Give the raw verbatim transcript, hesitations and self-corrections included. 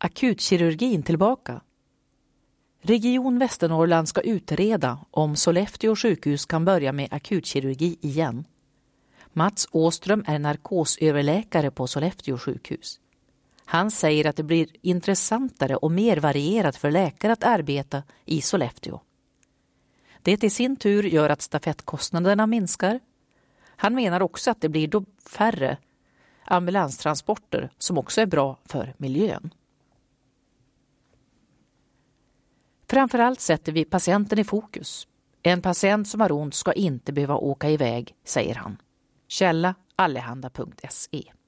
Akutkirurgin tillbaka. Region Västernorrland ska utreda om Sollefteå sjukhus kan börja med akutkirurgi igen. Mats Åström är narkosöverläkare på Sollefteå sjukhus. Han säger att det blir intressantare och mer varierat för läkare att arbeta i Sollefteå. Det i sin tur gör att stafettkostnaderna minskar. Han menar också att det blir då färre ambulanstransporter som också är bra för miljön. Framförallt sätter vi patienten i fokus. En patient som har ont ska inte behöva åka iväg, säger han. Källa allehanda punkt se